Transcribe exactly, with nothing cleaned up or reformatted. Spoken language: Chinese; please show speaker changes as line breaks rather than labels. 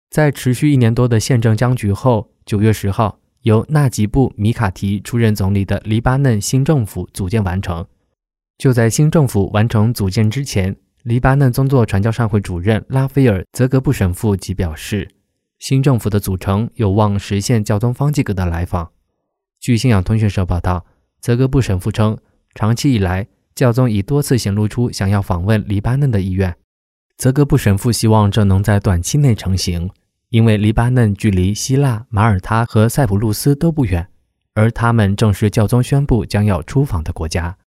在持续一年多的宪政僵局后，九月十号，由纳吉布·米卡提出任总理的黎巴嫩新政府组建完成。就在新政府完成组建之前，黎巴嫩宗座传教善会主任拉斐尔·泽格布神父即表示，新政府的组成有望实现教宗方济各的来访。据信仰通讯社报道，泽格布神父称，长期以来，教宗已多次显露出想要访问黎巴嫩的意愿。泽格布神父希望这能在短期内成行，因为黎巴嫩距离希腊、马耳他和塞浦路斯都不远，而他们正是教宗宣布将要出访的国家。